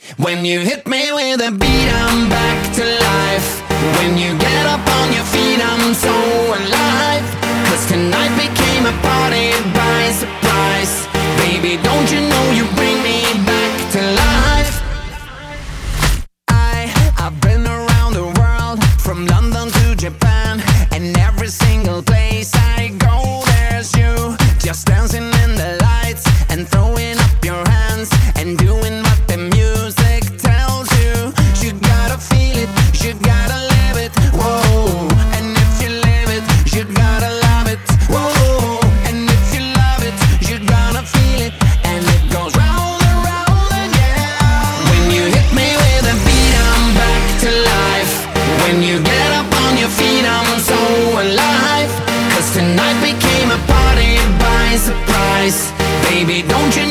When you hit me with a beat, I'm back to life. When you get up on your feet, I'm so alive. 'Cause tonight became a party by surprise. Baby, don't you know you bring me back to life? I've been around the world, from London to Japan, and every single place I go, there's you. Just dancing in the lights and throwing up your hands and doing what the music tells you. You gotta feel it, you gotta live it, whoa. And if you live it, you gotta love it, whoa. And if you love it, you gotta feel it, and it goes round and round again. When you hit me with a beat, I'm back to life. When you get up on your feet, I'm so alive. 'Cause tonight became a party by surprise. Baby, don't you